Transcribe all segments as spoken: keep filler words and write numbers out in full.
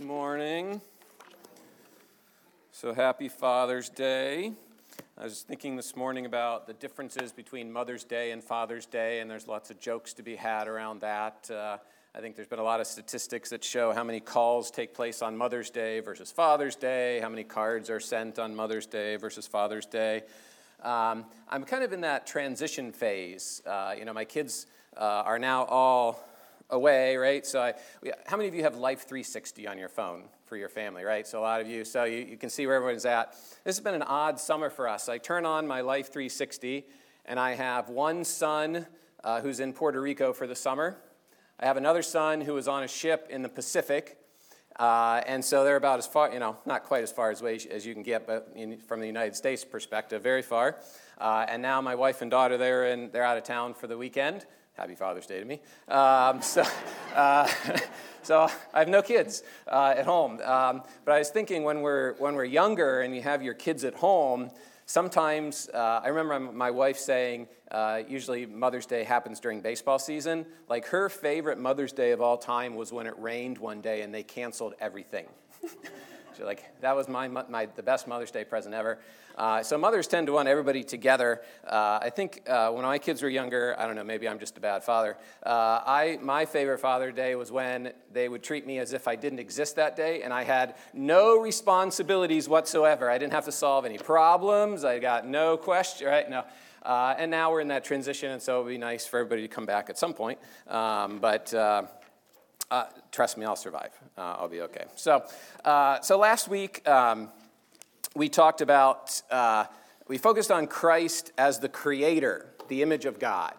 morning. So happy Father's Day. I was thinking this morning about the differences between Mother's Day and Father's Day, and there's lots of jokes to be had around that. Uh, I think there's been a lot of statistics that show how many calls take place on Mother's Day versus Father's Day, how many cards are sent on Mother's Day versus Father's Day. Um, I'm kind of in that transition phase. Uh, you know, my kids uh, are now all away, right? So I, how many of you have Life three sixty on your phone for your family, right? So a lot of you, so you, you can see where everyone's at. This has been an odd summer for us. I turn on my Life three sixty, and I have one son uh, who's in Puerto Rico for the summer. I have another son who is on a ship in the Pacific, uh, and so they're about as far, you know, not quite as far as, way as you can get, but in, from the United States perspective, very far. Uh, and now my wife and daughter, they're, in, they're out of town for the weekend. Happy Father's Day to me. Um, so, uh, so I have no kids uh, at home. Um, but I was thinking when we're when we're younger and you have your kids at home, sometimes uh, I remember my wife saying, uh, usually Mother's Day happens during baseball season. Like her favorite Mother's Day of all time was when it rained one day and they canceled everything. She's like, that was my, my the best Mother's Day present ever. Uh, so mothers tend to want everybody together. Uh, I think uh, when my kids were younger, I don't know, maybe I'm just a bad father. Uh, I my favorite Father's Day was when they would treat me as if I didn't exist that day, and I had no responsibilities whatsoever. I didn't have to solve any problems. I got no question, right? No. Uh, and now we're in that transition, and so it would be nice for everybody to come back at some point. Um, but uh, uh, trust me, I'll survive. Uh, I'll be okay. So, uh, so last week. Um, We talked about, uh, we focused on Christ as the creator, the image of God.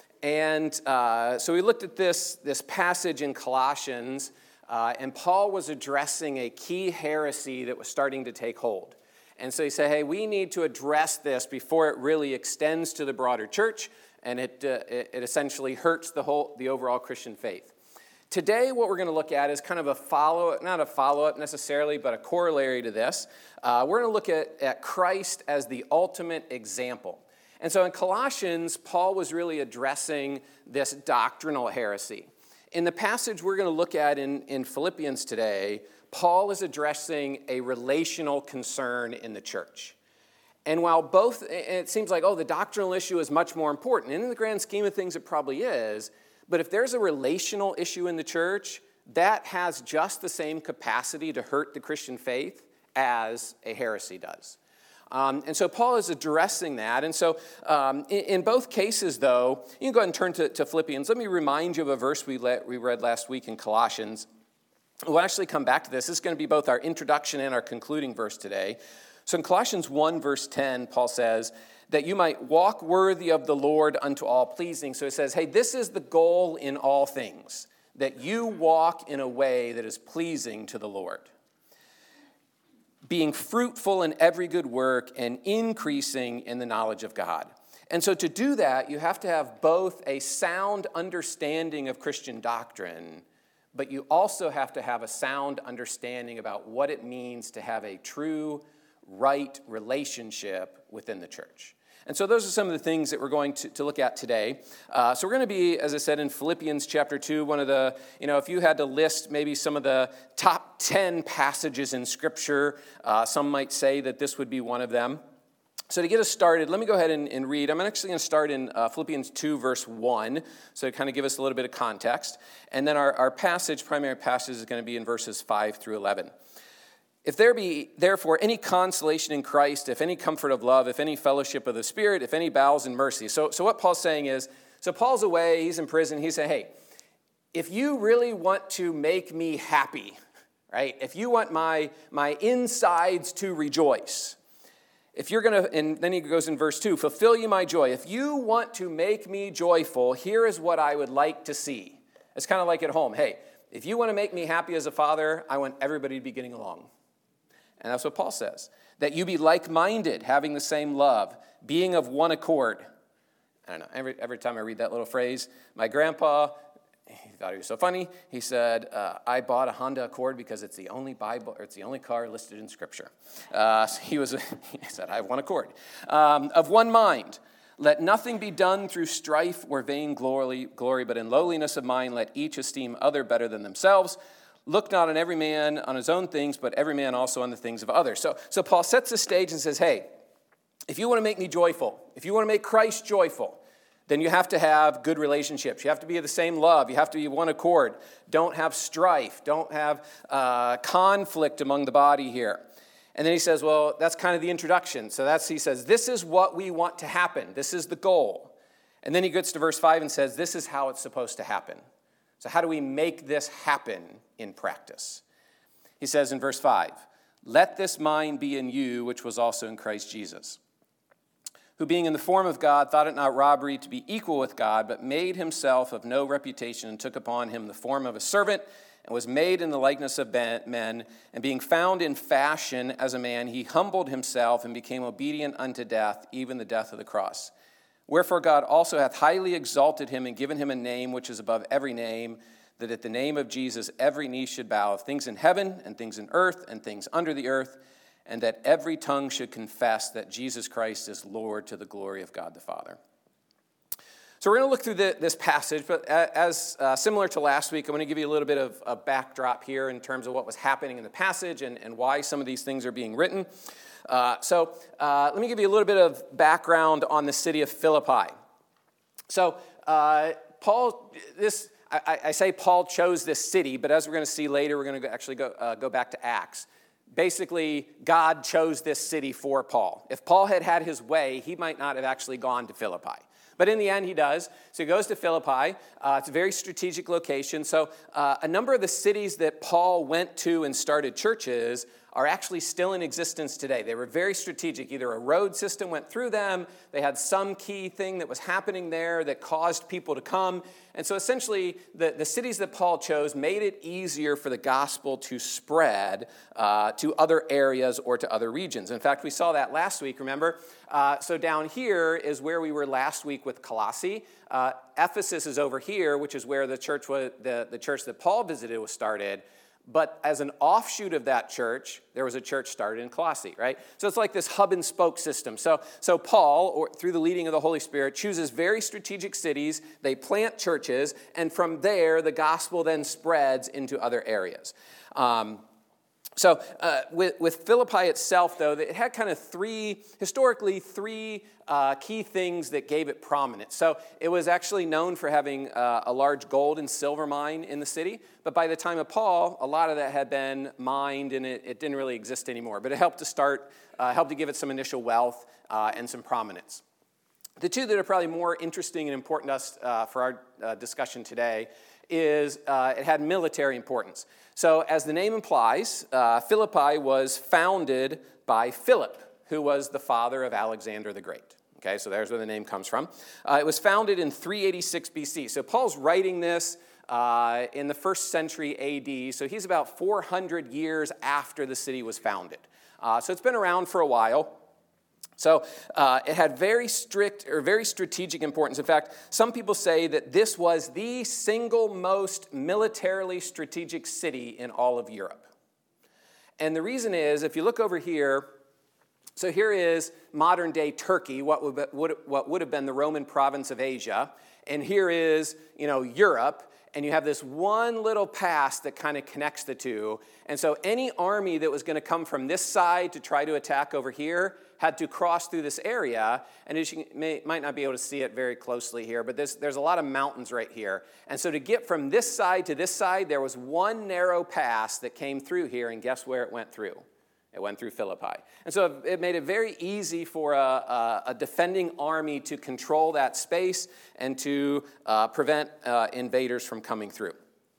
And uh, so we looked at this, this passage in Colossians, uh, and Paul was addressing a key heresy that was starting to take hold. And so he said, hey, we need to address this before it really extends to the broader church, and it, uh, it, it essentially hurts the whole, the overall Christian faith. Today, what we're going to look at is kind of a follow-up, not a follow-up necessarily, but a corollary to this. Uh, we're going to look at, at Christ as the ultimate example. And so in Colossians, Paul was really addressing this doctrinal heresy. In the passage we're going to look at in, in Philippians today, Paul is addressing a relational concern in the church. And while both, it seems like, oh, the doctrinal issue is much more important, and in the grand scheme of things, it probably is. But if there's a relational issue in the church, that has just the same capacity to hurt the Christian faith as a heresy does. Um, and so Paul is addressing that. And so um, in, in both cases, though, you can go ahead and turn to, to Philippians. Let me remind you of a verse we, let, we read last week in Colossians. We'll actually come back to this. This is going to be both our introduction and our concluding verse today. So in Colossians one, verse ten, Paul says, that you might walk worthy of the Lord unto all pleasing. So it says, hey, this is the goal in all things, that you walk in a way that is pleasing to the Lord, being fruitful in every good work and increasing in the knowledge of God. And so to do that, you have to have both a sound understanding of Christian doctrine, but you also have to have a sound understanding about what it means to have a true, right relationship within the church. And so those are some of the things that we're going to, to look at today. Uh, so we're going to be, as I said, in Philippians chapter two, one of the, you know, if you had to list maybe some of the top ten passages in Scripture, uh, some might say that this would be one of them. So to get us started, let me go ahead and, and read. I'm actually going to start in uh, Philippians two, verse one, so to kind of give us a little bit of context. And then our, our passage, primary passage, is going to be in verses five through eleven. If there be, therefore, any consolation in Christ, if any comfort of love, if any fellowship of the Spirit, if any bowels in mercy. So, so what Paul's saying is, so Paul's away, he's in prison, he's saying, hey, if you really want to make me happy, right, if you want my, my insides to rejoice, if you're going to, and then he goes in verse two, fulfill you my joy. If you want to make me joyful, here is what I would like to see. It's kind of like at home. Hey, if you want to make me happy as a father, I want everybody to be getting along. And that's what Paul says, that you be like-minded, having the same love, being of one accord. I don't know, every, every time I read that little phrase, my grandpa, he thought he was so funny, he said, uh, I bought a Honda Accord because it's the only Bible, or it's the only car listed in Scripture. Uh, so he, was, he said, I have one accord. Um, of one mind, let nothing be done through strife or vain glory, glory, but in lowliness of mind let each esteem other better than themselves. Look not on every man on his own things, but every man also on the things of others. So, so Paul sets the stage and says, hey, if you want to make me joyful, if you want to make Christ joyful, then you have to have good relationships. You have to be of the same love. You have to be one accord. Don't have strife. Don't have uh, conflict among the body here. And then he says, well, that's kind of the introduction. So that's, he says, this is what we want to happen. This is the goal. And then he gets to verse five and says, this is how it's supposed to happen. So how do we make this happen in practice? He says in verse five, let this mind be in you, which was also in Christ Jesus, who being in the form of God, thought it not robbery to be equal with God, but made himself of no reputation, and took upon him the form of a servant, and was made in the likeness of men, and being found in fashion as a man, he humbled himself and became obedient unto death, even the death of the cross. Wherefore God also hath highly exalted him and given him a name which is above every name, that at the name of Jesus every knee should bow, of things in heaven and things in earth and things under the earth, and that every tongue should confess that Jesus Christ is Lord, to the glory of God the Father. So we're going to look through the, this passage, but as uh, similar to last week, I'm going to give you a little bit of a backdrop here in terms of what was happening in the passage and, and why some of these things are being written. Uh, so uh, let me give you a little bit of background on the city of Philippi. So uh, Paul, this I, I say Paul chose this city, but as we're going to see later, we're going to actually go uh, go back to Acts. Basically, God chose this city for Paul. If Paul had had his way, he might not have actually gone to Philippi. But in the end, he does. So he goes to Philippi. Uh, it's a very strategic location. So uh, a number of the cities that Paul went to and started churches are actually still in existence today. They were very strategic. Either a road system went through them, they had some key thing that was happening there that caused people to come. And so essentially, the, the cities that Paul chose made it easier for the gospel to spread uh, to other areas or to other regions. In fact, we saw that last week, remember? Uh, so down here is where we were last week with Colossae. Uh, Ephesus is over here, which is where the church was, the, the church that Paul visited was started. But as an offshoot of that church, there was a church started in Colossae, right? So it's like this hub and spoke system. So, so Paul, or through the leading of the Holy Spirit, chooses very strategic cities. They plant churches, and from there, the gospel then spreads into other areas. Um, So uh, with, with Philippi itself, though, it had kind of three, historically, three uh, key things that gave it prominence. So it was actually known for having uh, a large gold and silver mine in the city. But by the time of Paul, a lot of that had been mined, and it, it didn't really exist anymore. But it helped to start, uh, helped to give it some initial wealth uh, and some prominence. The two that are probably more interesting and important to us uh, for our uh, discussion today is uh, it had military importance. So as the name implies, uh, Philippi was founded by Philip, who was the father of Alexander the Great. Okay, so there's where the name comes from. Uh, it was founded in three eighty-six B C. So Paul's writing this uh, in the first century A D, so he's about four hundred years after the city was founded. Uh, so it's been around for a while. So uh, it had very strict or very strategic importance. In fact, some people say that this was the single most militarily strategic city in all of Europe. And the reason is, if you look over here, so here is modern-day Turkey, what would, would, what would have been the Roman province of Asia. And here is, you know, Europe. And you have this one little pass that kind of connects the two. And so any army that was going to come from this side to try to attack over here had to cross through this area. And as you may, might not be able to see it very closely here, but there's, there's a lot of mountains right here. And so to get from this side to this side, there was one narrow pass that came through here, and guess where it went through? It went through Philippi. And so it made it very easy for a, a, a defending army to control that space and to uh, prevent uh, invaders from coming through.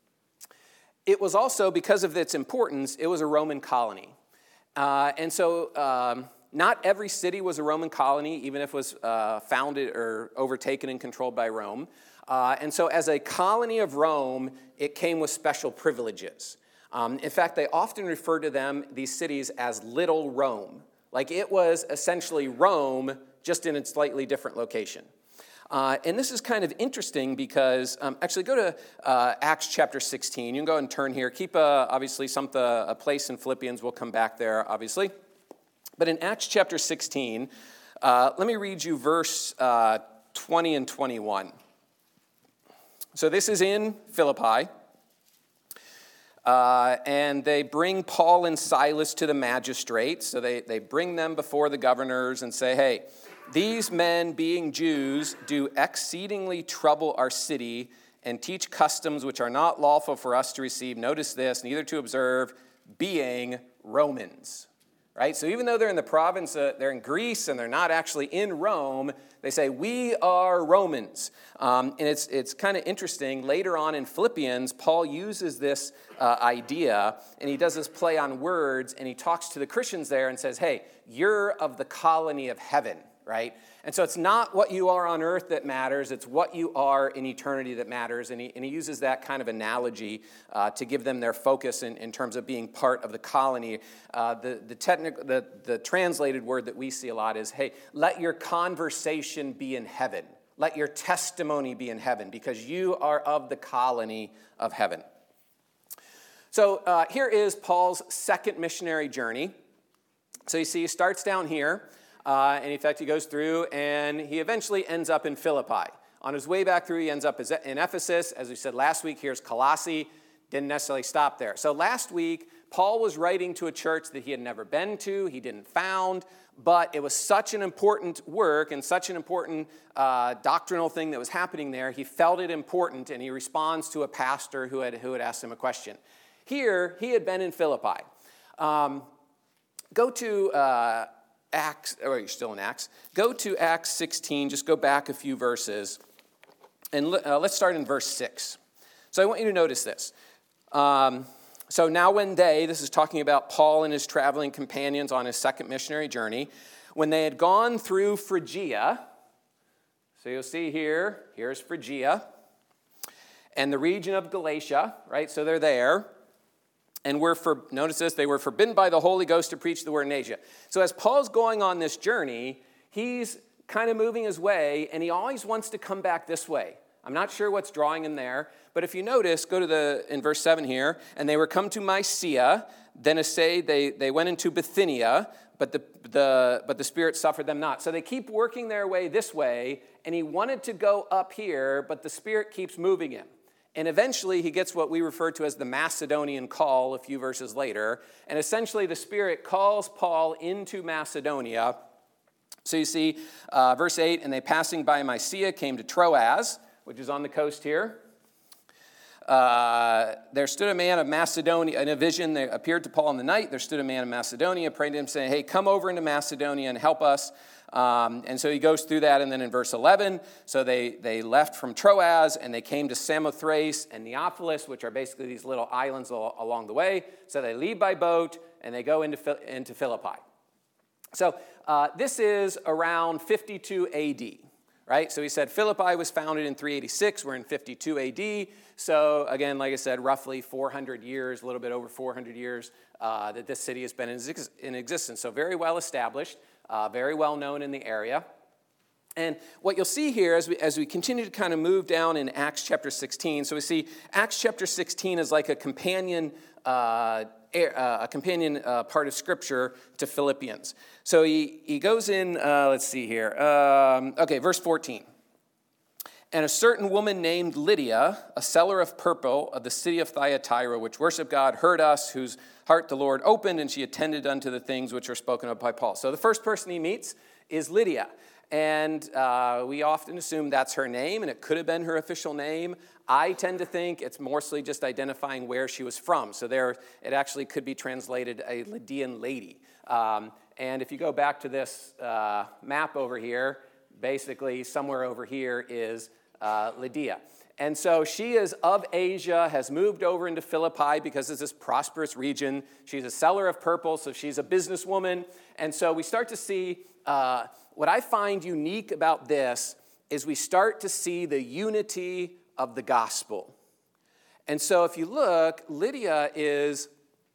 It was also, because of its importance, it was a Roman colony. Uh, and so um, not every city was a Roman colony, even if it was uh, founded or overtaken and controlled by Rome. Uh, and so as a colony of Rome, it came with special privileges. Um, in fact, they often refer to them, these cities, as Little Rome. Like it was essentially Rome, just in a slightly different location. Uh, and this is kind of interesting because, um, actually go to uh, Acts chapter sixteen. You can go and turn here. Keep, a, obviously, some the, a place in Philippians. We'll come back there, obviously. But in Acts chapter sixteen, uh, let me read you verse uh, twenty and twenty-one. So this is in Philippi. Uh, and they bring Paul and Silas to the magistrates. So they, they bring them before the governors and say, hey, these men, being Jews, do exceedingly trouble our city and teach customs which are not lawful for us to receive. Notice this, neither to observe, being Romans. Right? So even though they're in the province, uh, they're in Greece and they're not actually in Rome, they say, we are Romans. Um, and it's it's kind of interesting. Later on in Philippians, Paul uses this uh, idea, and he does this play on words, and he talks to the Christians there and says, hey, you're of the colony of heaven, right? And so it's not what you are on earth that matters, it's what you are in eternity that matters. And he, and he uses that kind of analogy uh, to give them their focus in, in terms of being part of the colony. Uh, the, the, technical, the, the translated word that we see a lot is, hey, let your conversation be in heaven. Let your testimony be in heaven, because you are of the colony of heaven. So uh, here is Paul's second missionary journey. So you see, he starts down here. Uh, and in fact, he goes through and he eventually ends up in Philippi. On his way back through, he ends up in Ephesus. As we said last week, here's Colossae. Didn't necessarily stop there. So last week, Paul was writing to a church that he had never been to, he didn't found, but it was such an important work and such an important uh, doctrinal thing that was happening there, he felt it important, and he responds to a pastor who had, who had asked him a question. Here, he had been in Philippi. Um, go to... Uh, Acts, or you're still in Acts. Go to Acts sixteen, just go back a few verses. And uh, let's start in verse six. So I want you to notice this. Um, so now when they, this is talking about Paul and his traveling companions on his second missionary journey, when they had gone through Phrygia, so you'll see here, here's Phrygia, and the region of Galatia, right? So they're there. And we're for, notice this, they were forbidden by the Holy Ghost to preach the word in Asia. So as Paul's going on this journey, he's kind of moving his way, and he always wants to come back this way. I'm not sure what's drawing him there, but if you notice, go to the, in verse seven here, and they were come to Mysia, then assayed, they, they went into Bithynia, but the, the, but the Spirit suffered them not. So they keep working their way this way, and he wanted to go up here, but the Spirit keeps moving him. And eventually he gets what we refer to as the Macedonian call a few verses later. And essentially the Spirit calls Paul into Macedonia. So you see, uh, verse eight, and they passing by Mysia came to Troas, which is on the coast here. Uh, there stood a man of Macedonia, in a vision that appeared to Paul in the night. There stood a man of Macedonia, praying to him, saying, hey, come over into Macedonia and help us. Um, and so he goes through that, and then in verse eleven, so they, they left from Troas, and they came to Samothrace and Neapolis, which are basically these little islands al- along the way. So they leave by boat, and they go into, into Philippi. So uh, this is around fifty-two A D, right? So he said Philippi was founded in three eighty-six. We're in fifty-two A D. So again, like I said, roughly four hundred years, a little bit over four hundred years uh, that this city has been in, in existence. So very well established. Uh, very well known in the area. And what you'll see here as we, as we continue to kind of move down in Acts chapter sixteen, so we see Acts chapter sixteen is like a companion, uh, a companion uh, part of Scripture to Philippians. So he, he goes in, uh, let's see here, um, okay, verse fourteen. And a certain woman named Lydia, a seller of purple of the city of Thyatira, which worshiped God, heard us, whose heart the Lord opened, and she attended unto the things which are spoken of by Paul. So the first person he meets is Lydia. And uh, we often assume that's her name, and it could have been her official name. I tend to think it's mostly just identifying where she was from. So there, it actually could be translated a Lydian lady. Um, and if you go back to this uh, map over here, basically somewhere over here is uh, Lydia. And so she is of Asia, has moved over into Philippi because it's this prosperous region. She's a seller of purple, so she's a businesswoman. And so we start to see, uh, what I find unique about this is we start to see the unity of the gospel. And so if you look, Lydia is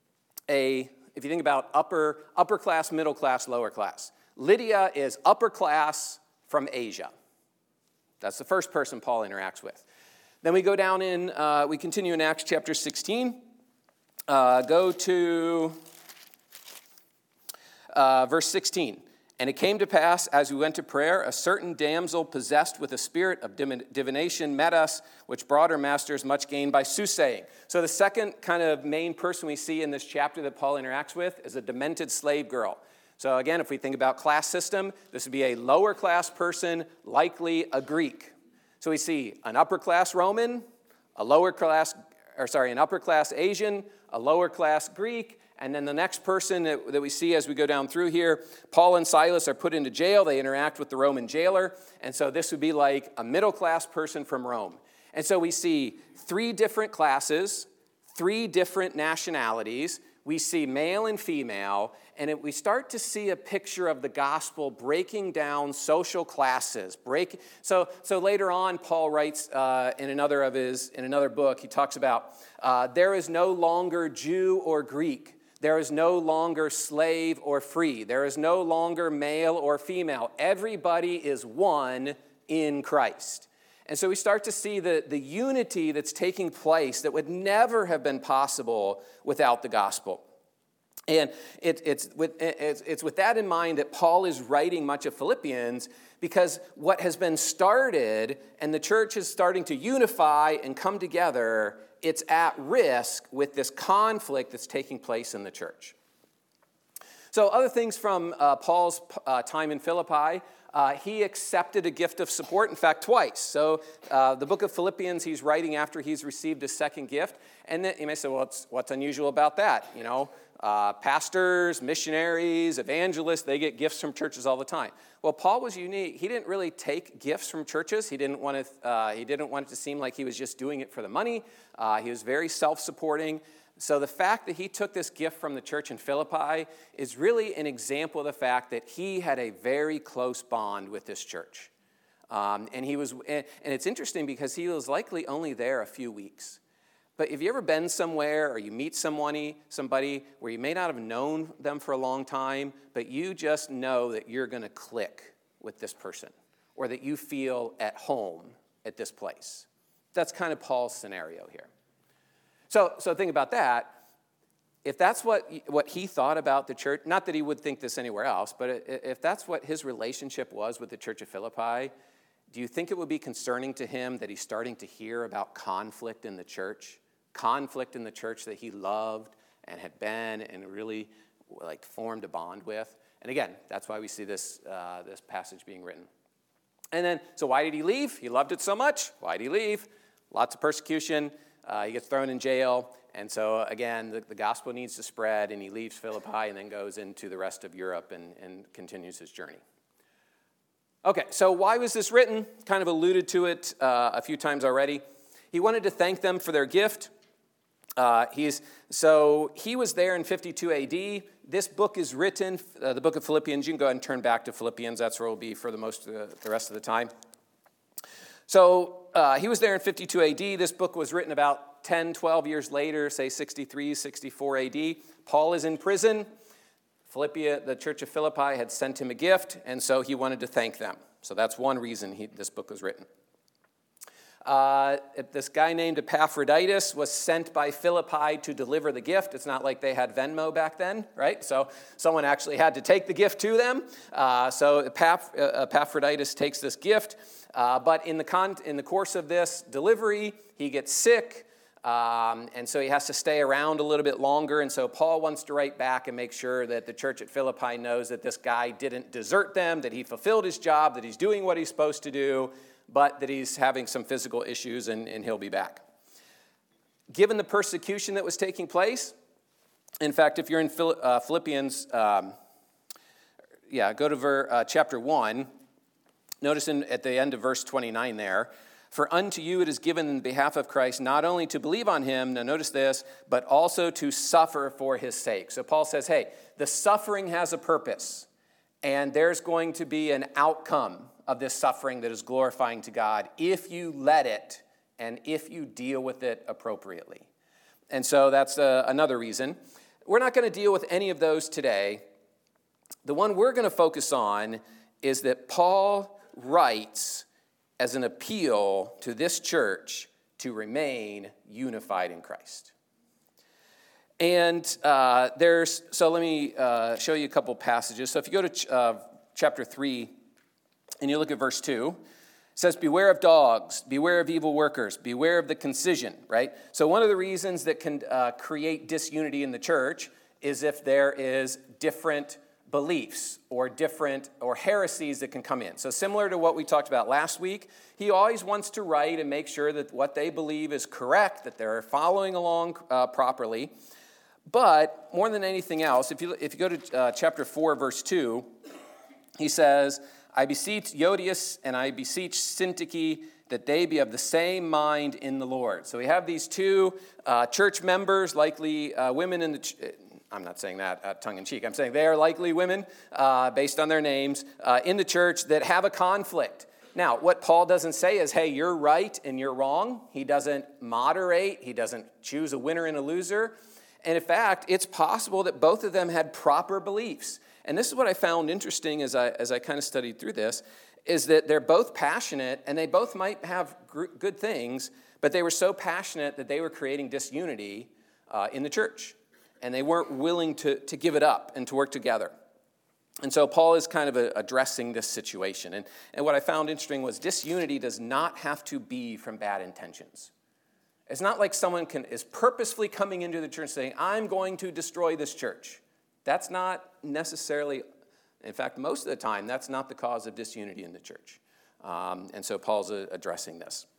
a, if you think about upper, upper class, middle class, lower class. Lydia is upper class from Asia. That's the first person Paul interacts with. Then we go down in, uh, we continue in Acts chapter sixteen. Uh, go to uh, verse sixteen. And it came to pass, as we went to prayer, a certain damsel possessed with a spirit of divination met us, which brought her masters much gain by soothsaying. So the second kind of main person we see in this chapter that Paul interacts with is a demented slave girl. So again, if we think about class system, this would be a lower class person, likely a Greek. So we see an upper class Roman, a lower class, or sorry, an upper class Asian, a lower class Greek, and then the next person that, that we see as we go down through here, Paul and Silas are put into jail. They interact with the Roman jailer. And so this would be like a middle-class person from Rome. And so we see three different classes, three different nationalities. We see male and female. And it, we start to see a picture of the gospel breaking down social classes. Break, so, so later on, Paul writes uh, in another of his, in another book, he talks about uh, there is no longer Jew or Greek. There is no longer slave or free. There is no longer male or female. Everybody is one in Christ. And so we start to see the, the unity that's taking place that would never have been possible without the gospel. And it, it's, with, it's, it's with that in mind that Paul is writing much of Philippians, because what has been started and the church is starting to unify and come together, it's at risk with this conflict that's taking place in the church. So other things from uh, Paul's uh, time in Philippi, uh, he accepted a gift of support, in fact, twice. So uh, the book of Philippians, he's writing after he's received a second gift. And then you may say, well, what's, what's unusual about that? You know, uh, pastors, missionaries, evangelists, they get gifts from churches all the time. Well, Paul was unique. He didn't really take gifts from churches. He didn't want to, uh, he didn't want it to seem like he was just doing it for the money. Uh, he was very self-supporting. So the fact that he took this gift from the church in Philippi is really an example of the fact that he had a very close bond with this church. Um, and he was, and it's interesting because he was likely only there a few weeks. But have you ever been somewhere or you meet somebody, somebody where you may not have known them for a long time, but you just know that you're going to click with this person or that you feel at home at this place? That's kind of Paul's scenario here. So, so think about that. If that's what, what he thought about the church, not that he would think this anywhere else, but if that's what his relationship was with the church of Philippi, do you think it would be concerning to him that he's starting to hear about conflict in the church? Conflict in the church that he loved and had been and really like formed a bond with. And again, that's why we see this, uh, this passage being written. And then, so why did he leave? He loved it so much. Why did he leave? Lots of persecution. Uh, he gets thrown in jail. And so, again, the, the gospel needs to spread, and he leaves Philippi and then goes into the rest of Europe and, and continues his journey. Okay, so why was this written? Kind of alluded to it uh, a few times already. He wanted to thank them for their gift. Uh, he's, so he was there in fifty-two A D. This book is written, uh, the book of Philippians. You can go ahead and turn back to Philippians. That's where we'll be for the most of the, the rest of the time. So uh, he was there in fifty-two A D. This book was written about ten, twelve years later, say sixty-three, sixty-four A D. Paul is in prison. Philippia, the church of Philippi had sent him a gift, and so he wanted to thank them. So that's one reason he, this book was written. Uh, this guy named Epaphroditus was sent by Philippi to deliver the gift. It's not like they had Venmo back then, right? So someone actually had to take the gift to them. Uh, so Epaph- uh, Epaphroditus takes this gift. Uh, but in the, con- in the course of this delivery, he gets sick. Um, and so he has to stay around a little bit longer. And so Paul wants to write back and make sure that the church at Philippi knows that this guy didn't desert them, that he fulfilled his job, that he's doing what he's supposed to do, but that he's having some physical issues and, and he'll be back. Given the persecution that was taking place, in fact, if you're in Phil, uh, Philippians, um, yeah, go to ver, uh, chapter one. Notice in, at the end of verse twenty-nine there, for unto you it is given in behalf of Christ not only to believe on him, now notice this, but also to suffer for his sake. So Paul says, hey, the suffering has a purpose, and there's going to be an outcome of this suffering that is glorifying to God if you let it and if you deal with it appropriately. And so that's uh, another reason. We're not going to deal with any of those today. The one we're going to focus on is that Paul writes as an appeal to this church to remain unified in Christ. And uh, there's, so let me uh, show you a couple passages. So if you go to ch- uh, chapter three, and you look at verse two, it says, beware of dogs, beware of evil workers, beware of the concision, right? So one of the reasons that can uh, create disunity in the church is if there is different beliefs or different or heresies that can come in. So similar to what we talked about last week, he always wants to write and make sure that what they believe is correct, that they're following along uh, properly. But more than anything else, if you if you go to uh, chapter four, verse two, he says, I beseech Euodias and I beseech Syntyche that they be of the same mind in the Lord. So we have these two uh, church members, likely uh, women in the ch- I'm not saying that uh, tongue-in-cheek. I'm saying they are likely women, uh, based on their names, uh, in the church that have a conflict. Now, what Paul doesn't say is, hey, you're right and you're wrong. He doesn't moderate. He doesn't choose a winner and a loser. And in fact, it's possible that both of them had proper beliefs. And this is what I found interesting as I as I kind of studied through this, is that they're both passionate and they both might have gr- good things, but they were so passionate that they were creating disunity uh, in the church. And they weren't willing to, to give it up and to work together. And so Paul is kind of a, addressing this situation. And, and what I found interesting was disunity does not have to be from bad intentions. It's not like someone can is purposefully coming into the church saying, I'm going to destroy this church. That's not necessarily, in fact, most of the time, that's not the cause of disunity in the church. Um, and so Paul's uh, addressing this.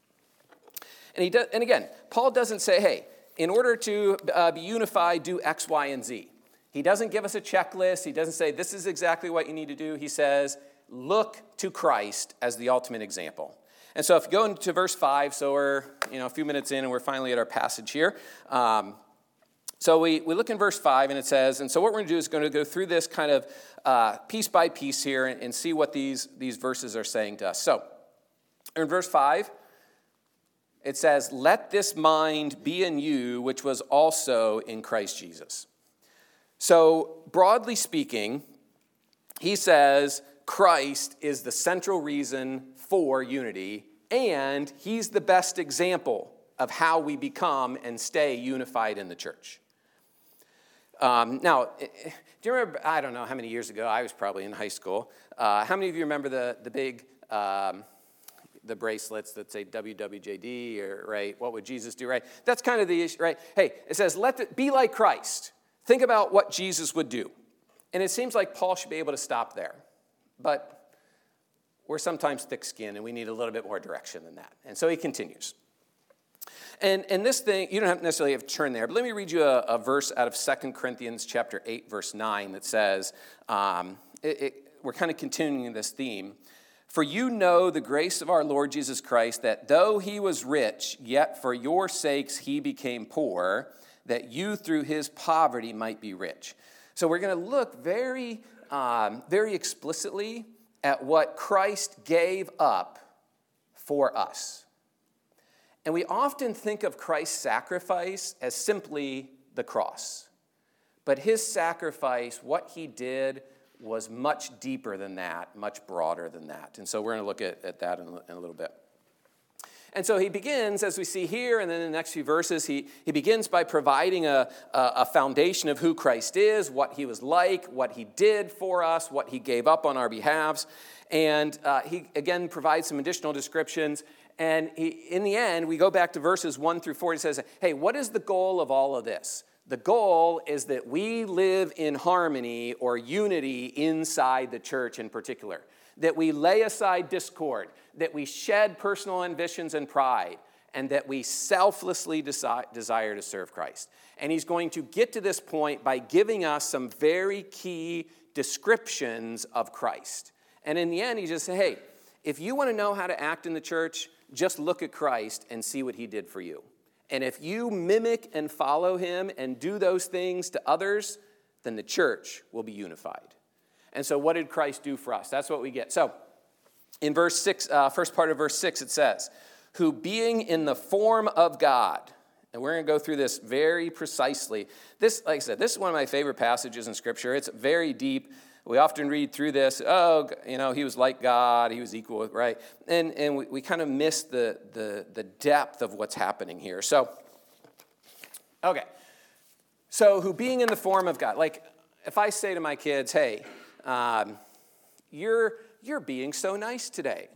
And he does, and again, Paul doesn't say, hey, in order to uh, be unified, do X, Y, and Z. He doesn't give us a checklist. He doesn't say, this is exactly what you need to do. He says, look to Christ as the ultimate example. And so if you go into verse five, so we're you know a few minutes in and we're finally at our passage here. Um, so we, we look in verse five and it says, and so what we're going to do is going to go through this kind of uh, piece by piece here and, and see what these, these verses are saying to us. So in verse five, it says, let this mind be in you, which was also in Christ Jesus. So broadly speaking, he says Christ is the central reason for unity, and he's the best example of how we become and stay unified in the church. Um, now, do you remember, I don't know how many years ago, I was probably in high school. Uh, how many of you remember the, the big... Um, the bracelets that say W W J D or, right, what would Jesus do, right? That's kind of the issue, right? Hey, it says, let it be like Christ. Think about what Jesus would do. And it seems like Paul should be able to stop there. But we're sometimes thick-skinned and we need a little bit more direction than that. And so he continues. And, and this thing, you don't have necessarily have to turn there, but let me read you a, a verse out of Second Corinthians chapter eight, verse nine that says, um, it, it, we're kind of continuing this theme. For you know the grace of our Lord Jesus Christ, that though he was rich, yet for your sakes he became poor, that you through his poverty might be rich. So we're going to look very, um, very explicitly at what Christ gave up for us. And we often think of Christ's sacrifice as simply the cross. But his sacrifice, what he did, was much deeper than that, much broader than that. And so we're going to look at, at that in, in a little bit. And so he begins, as we see here, and then in the next few verses, he, he begins by providing a, a, a foundation of who Christ is, what he was like, what he did for us, what he gave up on our behalves. And uh, he, again, provides some additional descriptions. And he, in the end, we go back to verses one through four. He says, hey, what is the goal of all of this? The goal is that we live in harmony or unity inside the church in particular, that we lay aside discord, that we shed personal ambitions and pride, and that we selflessly desi- desire to serve Christ. And he's going to get to this point by giving us some very key descriptions of Christ. And in the end, he just said, hey, if you want to know how to act in the church, just look at Christ and see what he did for you. And if you mimic and follow him and do those things to others, then the church will be unified. And so what did Christ do for us? That's what we get. So in verse six, uh, first part of verse six, it says, who being in the form of God, and we're going to go through this very precisely. This, like I said, this is one of my favorite passages in Scripture. It's very deep. We often read through this, oh, you know, he was like God, he was equal with, right? And and we, we kind of miss the, the, the depth of what's happening here. So, okay. So, who being in the form of God. Like, if I say to my kids, hey, um, you're, you're being so nice today.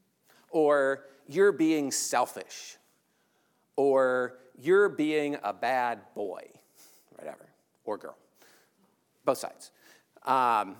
Or you're being selfish. Or you're being a bad boy, whatever, or girl. Both sides. Um,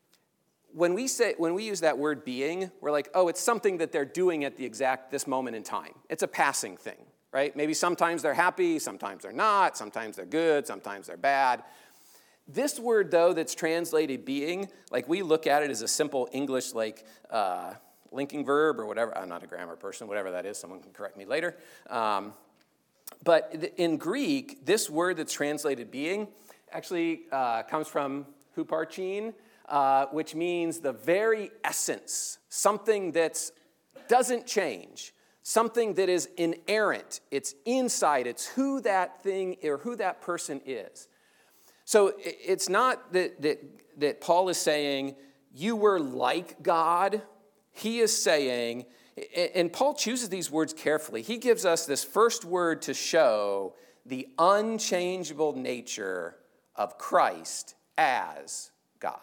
when we say when we use that word being, we're like, oh, it's something that they're doing at the exact this moment in time. It's a passing thing, right? Maybe sometimes they're happy, sometimes they're not, sometimes they're good, sometimes they're bad. This word, though, that's translated being, like we look at it as a simple English, like uh, linking verb or whatever. I'm not a grammar person, whatever that is. Someone can correct me later. Um, but in Greek, this word that's translated being actually uh, comes from huparchein, uh, which means the very essence, something that doesn't change, something that is inerrant. It's inside. It's who that thing or who that person is. So it's not that, that, that Paul is saying, you were like God. He is saying, and Paul chooses these words carefully. He gives us this first word to show the unchangeable nature of Christ as God.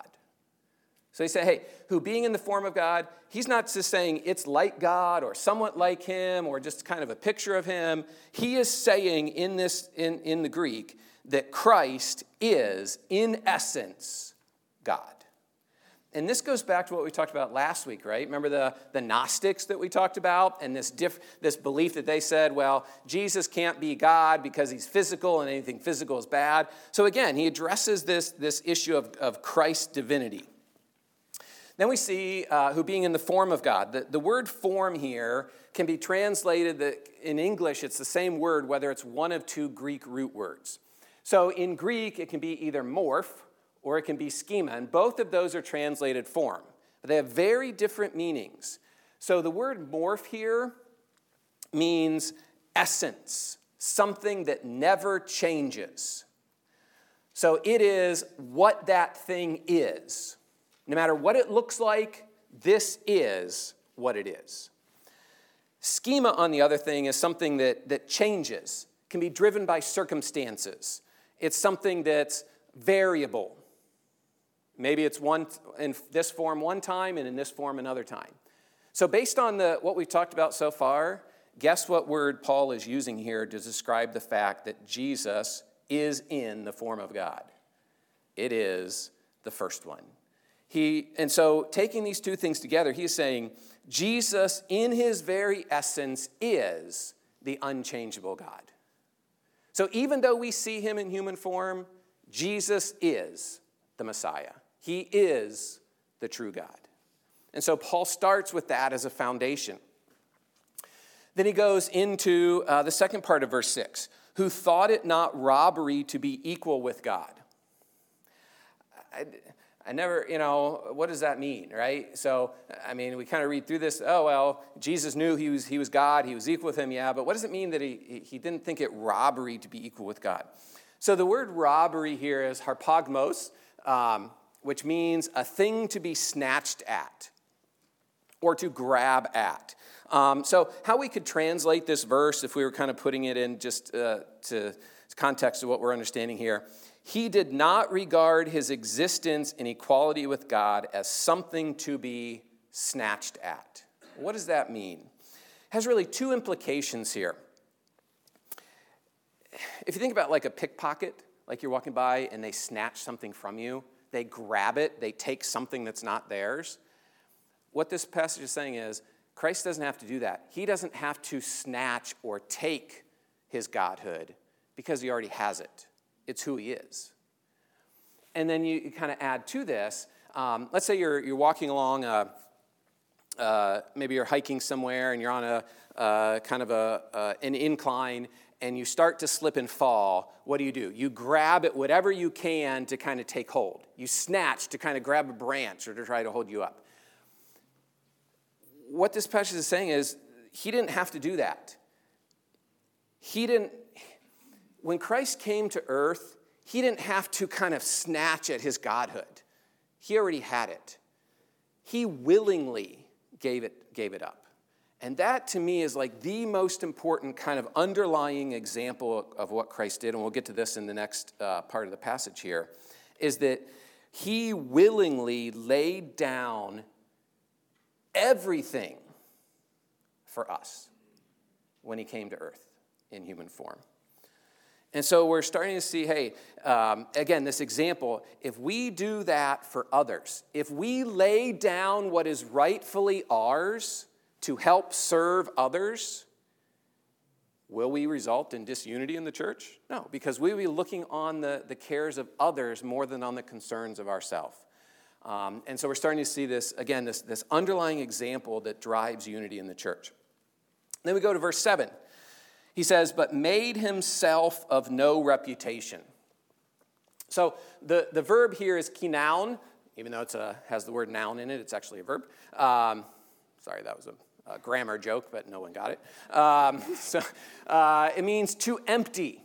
So he said, hey, who being in the form of God, he's not just saying it's like God or somewhat like him or just kind of a picture of him. He is saying in this, in, in the Greek, that Christ is, in essence, God. And this goes back to what we talked about last week, right? Remember the, the Gnostics that we talked about and this, diff, this belief that they said, well, Jesus can't be God because he's physical and anything physical is bad. So again, he addresses this, this issue of, of Christ's divinity. Then we see uh, who being in the form of God. The, the word form here can be translated, that in English, it's the same word, whether it's one of two Greek root words. So in Greek, it can be either morph or it can be schema, and both of those are translated form. But they have very different meanings. So the word morph here means essence, something that never changes. So it is what that thing is. No matter what it looks like, this is what it is. Schema, on the other thing, is something that, that changes, can be driven by circumstances. It's something that's variable. Maybe it's one in this form one time and in this form another time. So based on the what we've talked about so far, guess what word Paul is using here to describe the fact that Jesus is in the form of God? It is the first one. He, and so taking these two things together, he is saying Jesus in his very essence is the unchangeable God. So even though we see him in human form, Jesus is the Messiah. He is the true God. And so Paul starts with that as a foundation. Then he goes into uh, the second part of verse six, who thought it not robbery to be equal with God. I, I never, you know, what does that mean, right? So, I mean, we kind of read through this, oh, well, Jesus knew he was he was God, he was equal with him, yeah, but what does it mean that he, he didn't think it robbery to be equal with God? So the word robbery here is harpagmos, um, which means a thing to be snatched at or to grab at. Um, so how we could translate this verse if we were kind of putting it in just uh, to context of what we're understanding here. He did not regard his existence in equality with God as something to be snatched at. What does that mean? It has really two implications here. If you think about like a pickpocket, like you're walking by and they snatch something from you, they grab it, they take something that's not theirs. What this passage is saying is, Christ doesn't have to do that. He doesn't have to snatch or take his godhood because he already has it. It's who he is. And then you, you kind of add to this, um, let's say you're, you're walking along, a, uh, maybe you're hiking somewhere and you're on a uh, kind of a, uh, an incline and you start to slip and fall. What do you do? You grab at whatever you can to kind of take hold. You snatch to kind of grab a branch or to try to hold you up. What this passage is saying is he didn't have to do that. He didn't... When Christ came to earth, he didn't have to kind of snatch at his godhood. He already had it. He willingly gave it, gave it up. And that, to me, is like the most important kind of underlying example of what Christ did, and we'll get to this in the next uh, part of the passage here, is that he willingly laid down everything for us when he came to earth in human form. And so we're starting to see, hey, um, again, this example, if we do that for others, if we lay down what is rightfully ours to help serve others, will we result in disunity in the church? No, because we will be looking on the, the cares of others more than on the concerns of ourselves. Um, and so we're starting to see this, again, this, this underlying example that drives unity in the church. Then we go to verse seven. He says, but made himself of no reputation. So the, the verb here is kinoun, even though it has the word noun in it, it's actually a verb. Um, sorry, that was a, a grammar joke, but no one got it. Um, so uh, it means to empty.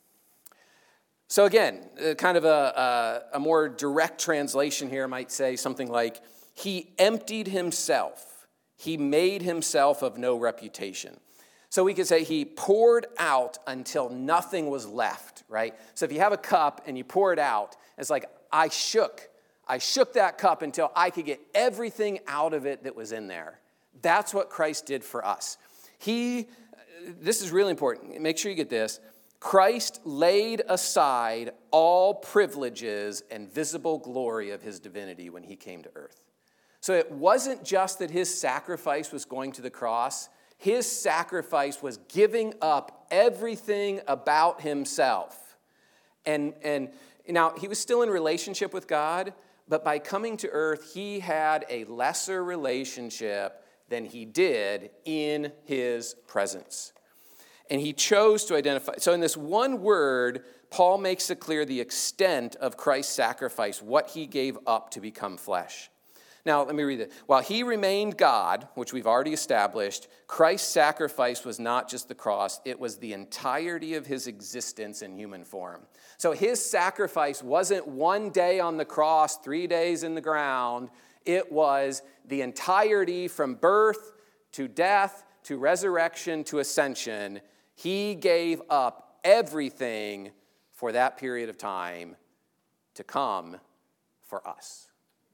So again, uh, kind of a, a, a more direct translation here might say something like, he emptied himself. He made himself of no reputation. So we could say he poured out until nothing was left, right? So if you have a cup and you pour it out, it's like I shook. I shook that cup until I could get everything out of it that was in there. That's what Christ did for us. He, this is really important. Make sure you get this. Christ laid aside all privileges and visible glory of his divinity when he came to earth. So it wasn't just that his sacrifice was going to the cross. His sacrifice was giving up everything about himself. And, and now, he was still in relationship with God, but by coming to earth, he had a lesser relationship than he did in his presence. And he chose to identify. So in this one word, Paul makes it clear the extent of Christ's sacrifice, what he gave up to become flesh. Now, let me read it. While he remained God, which we've already established, Christ's sacrifice was not just the cross, it was the entirety of his existence in human form. So his sacrifice wasn't one day on the cross, three days in the ground. It was the entirety from birth to death to resurrection to ascension. He gave up everything for that period of time to come for us.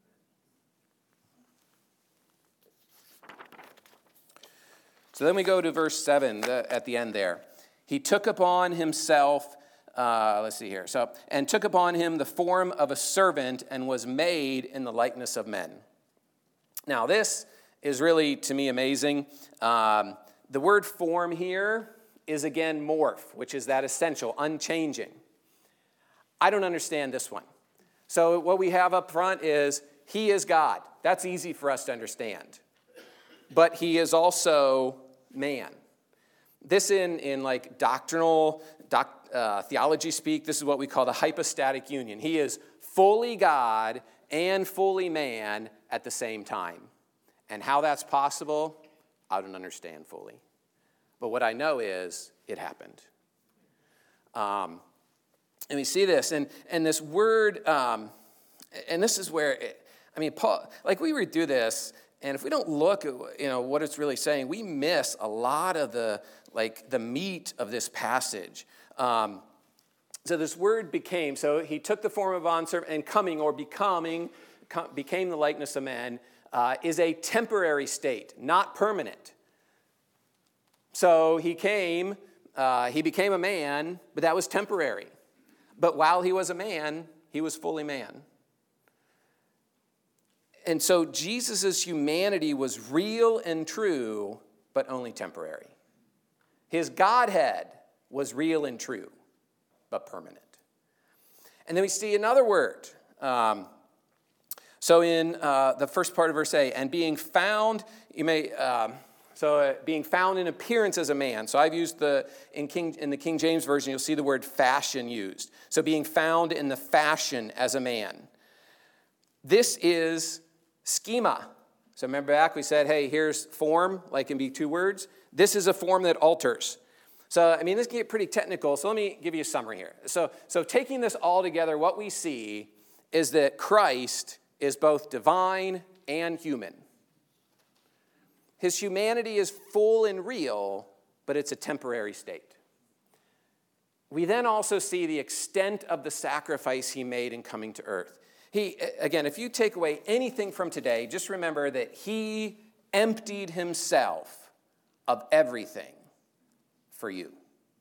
So then we go to verse seven the, at the end there. He took upon himself, uh, let's see here, so, and took upon him the form of a servant and was made in the likeness of men. Now this is really, to me, amazing. Um, the word form here is again morph, which is that essential, unchanging. I don't understand this one. So what we have up front is he is God. That's easy for us to understand. But he is also man. This in, in like doctrinal doc, uh, theology speak, this is what we call the hypostatic union. He is fully God and fully man at the same time. And how that's possible, I don't understand fully. But what I know is it happened. Um, and we see this, and, and this word, um, and this is where, it, I mean, Paul, like we read through this, and if we don't look at, you know, what it's really saying, we miss a lot of the, like, the meat of this passage. Um, so this word became, so he took the form of bondservant, and coming or becoming, com, became the likeness of man, uh, is a temporary state, not permanent. So he came, uh, he became a man, but that was temporary. But while he was a man, he was fully man. And so Jesus' humanity was real and true, but only temporary. His Godhead was real and true, but permanent. And then we see another word. Um, so in uh, the first part of verse eight, and being found, you may, um, so uh, being found in appearance as a man. So I've used the, in, King, in the King James Version, you'll see the word fashion used. So being found in the fashion as a man. This is schema. So remember back we said, hey, here's form, like can be two words. This is a form that alters. So, I mean, this can get pretty technical, so let me give you a summary here. So, so taking this all together, what we see is that Christ is both divine and human. His humanity is full and real, but it's a temporary state. We then also see the extent of the sacrifice he made in coming to earth. He, again, if you take away anything from today, just remember that he emptied himself of everything for you.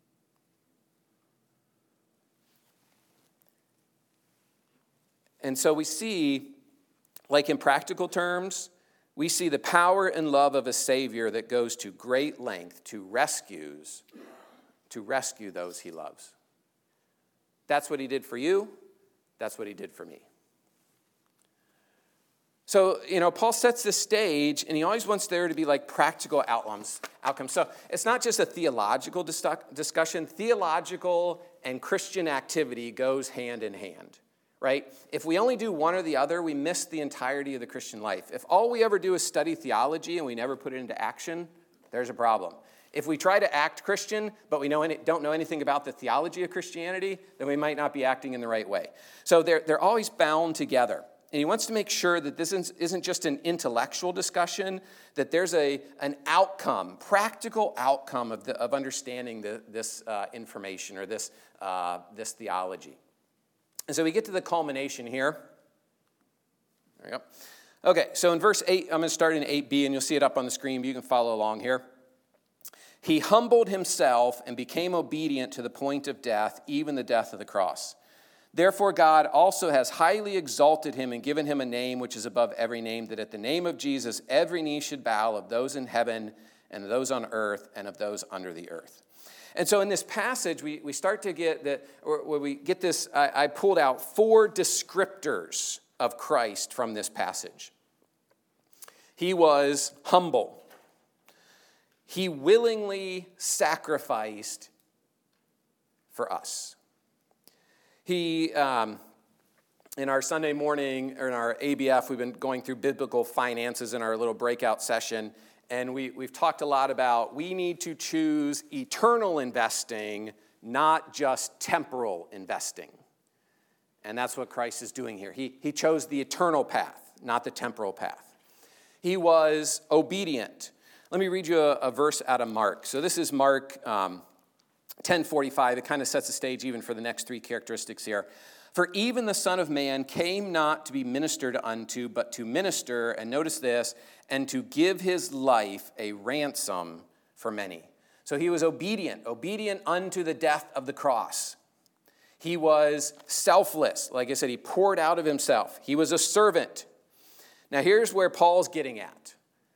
And so we see, like in practical terms, we see the power and love of a Savior that goes to great length to rescues, to rescue those he loves. That's what he did for you. That's what he did for me. So, you know, Paul sets the stage, and he always wants there to be like practical outcomes. outcomes. So it's not just a theological dis- discussion. Theological and Christian activity goes hand in hand, right? If we only do one or the other, we miss the entirety of the Christian life. If all we ever do is study theology and we never put it into action, there's a problem. If we try to act Christian, but we know any, don't know anything about the theology of Christianity, then we might not be acting in the right way. So they're, they're always bound together. And he wants to make sure that this isn't just an intellectual discussion, that there's a, an outcome, practical outcome of, the, of understanding the, this uh, information or this, uh, this theology. And so we get to the culmination here. There we go. Okay, so in verse eight, I'm going to start in eight b, and you'll see it up on the screen, but you can follow along here. He humbled himself and became obedient to the point of death, even the death of the cross. Therefore, God also has highly exalted him and given him a name which is above every name, that at the name of Jesus every knee should bow, of those in heaven and of those on earth and of those under the earth. And so in this passage, we, we start to get that, or where we get this, I, I pulled out four descriptors of Christ from this passage. He was humble. He willingly sacrificed for us. He, um, in our Sunday morning, or in our A B F, we've been going through biblical finances in our little breakout session, and we, we've talked a lot about we need to choose eternal investing, not just temporal investing. And that's what Christ is doing here. He, he chose the eternal path, not the temporal path. He was obedient. Let me read you a, a verse out of Mark. So this is Mark um, ten forty-five. It kind of sets the stage even for the next three characteristics here. For even the Son of Man came not to be ministered unto, but to minister, and notice this, and to give his life a ransom for many. So he was obedient, obedient unto the death of the cross. He was selfless. Like I said, he poured out of himself. He was a servant. Now here's where Paul's getting at.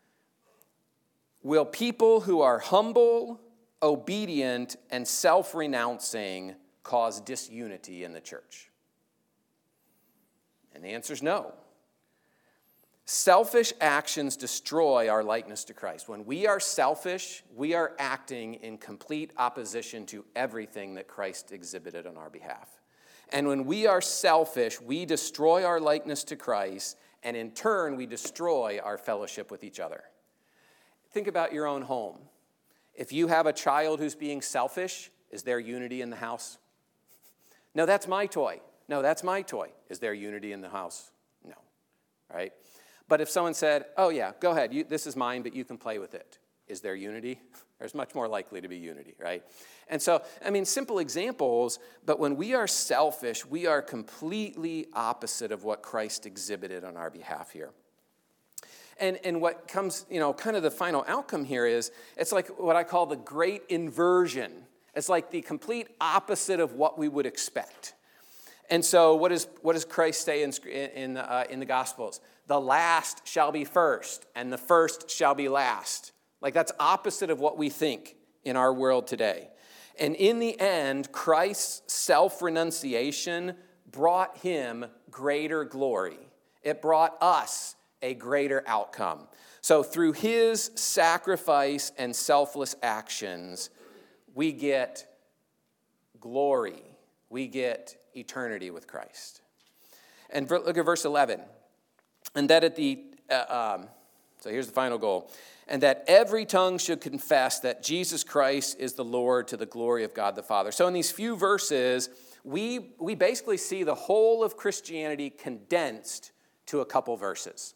Will people who are humble, obedient, and self-renouncing cause disunity in the church? And the answer is no. Selfish actions destroy our likeness to Christ. When we are selfish, we are acting in complete opposition to everything that Christ exhibited on our behalf. And when we are selfish, we destroy our likeness to Christ, and in turn, we destroy our fellowship with each other. Think about your own home. If you have a child who's being selfish, is there unity in the house? No, that's my toy. No, that's my toy. Is there unity in the house? No, right? But if someone said, oh yeah, go ahead, you, this is mine, but you can play with it. Is there unity? There's much more likely to be unity, right? And so, I mean, simple examples, but when we are selfish, we are completely opposite of what Christ exhibited on our behalf here. And, and what comes, you know, kind of the final outcome here is, it's like what I call the great inversion. It's like the complete opposite of what we would expect. And so what, is, what does Christ say in, in, uh, in the Gospels? The last shall be first, and the first shall be last. Like that's opposite of what we think in our world today. And in the end, Christ's self-renunciation brought him greater glory. It brought us a greater outcome. So through his sacrifice and selfless actions, we get glory. We get eternity with Christ. And look at verse eleven. And that at the, uh, um, so here's the final goal. And that every tongue should confess that Jesus Christ is the Lord to the glory of God the Father. So in these few verses, we, we basically see the whole of Christianity condensed to a couple verses.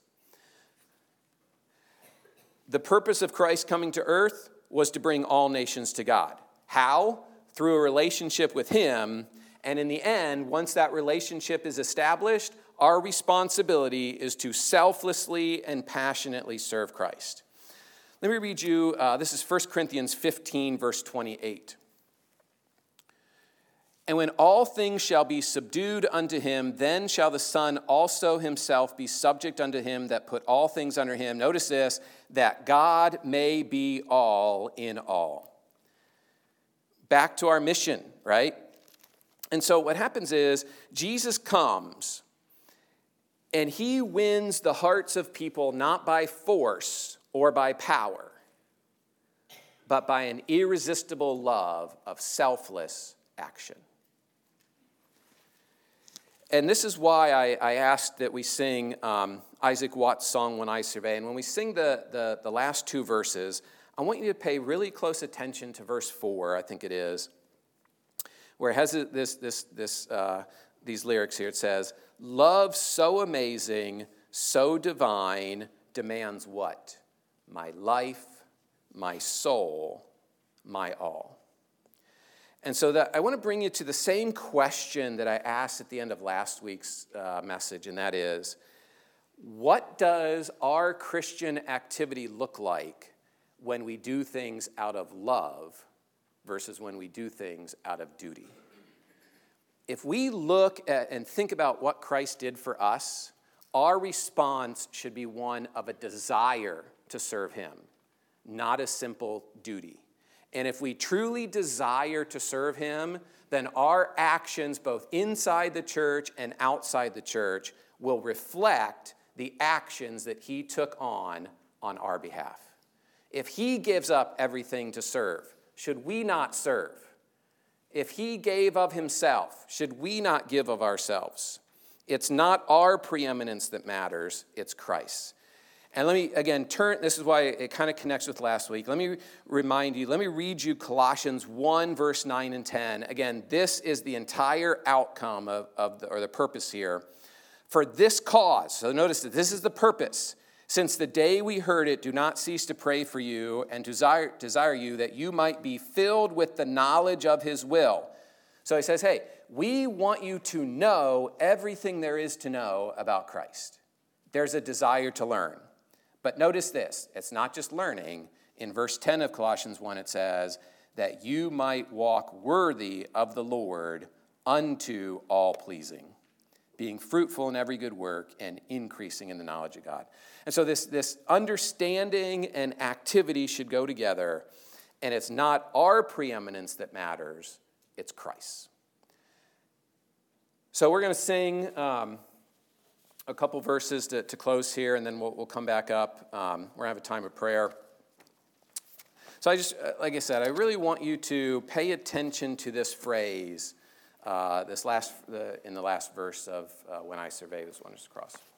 The purpose of Christ coming to earth was to bring all nations to God. How? Through a relationship with him. And in the end, once that relationship is established, our responsibility is to selflessly and passionately serve Christ. Let me read you, uh, this is First Corinthians fifteen, verse twenty-eight. And when all things shall be subdued unto him, then shall the Son also himself be subject unto him that put all things under him. Notice this, that God may be all in all. Back to our mission, right? And so what happens is Jesus comes and he wins the hearts of people not by force or by power, but by an irresistible love of selfless action. And this is why I, I asked that we sing um, Isaac Watts' song, When I Survey. And when we sing the, the, the last two verses, I want you to pay really close attention to verse four, I think it is, where it has this, this, this, uh, these lyrics here. It says, love so amazing, so divine, demands what? My life, my soul, my all. And so that I want to bring you to the same question that I asked at the end of last week's uh, message, and that is, what does our Christian activity look like when we do things out of love versus when we do things out of duty? If we look at and think about what Christ did for us, our response should be one of a desire to serve him, not a simple duty. And if we truly desire to serve him, then our actions, both inside the church and outside the church, will reflect the actions that he took on on our behalf. If he gives up everything to serve, should we not serve? If he gave of himself, should we not give of ourselves? It's not our preeminence that matters, it's Christ's. And let me, again, turn, this is why it kind of connects with last week. Let me remind you, let me read you Colossians one, verse nine and ten. Again, this is the entire outcome of, of the, or the purpose here. For this cause, so notice that this is the purpose. Since the day we heard it, do not cease to pray for you and desire, desire you that you might be filled with the knowledge of his will. So he says, hey, we want you to know everything there is to know about Christ. There's a desire to learn. But notice this, it's not just learning. In verse ten of Colossians one, it says, that you might walk worthy of the Lord unto all pleasing, being fruitful in every good work and increasing in the knowledge of God. And so this, this understanding and activity should go together, and it's not our preeminence that matters, it's Christ's. So we're going to sing um, a couple verses to, to close here, and then we'll, we'll come back up. Um, we're going to have a time of prayer. So I just, like I said, I really want you to pay attention to this phrase, uh, this last, the, in the last verse of uh, When I Survey This Wondrous Cross.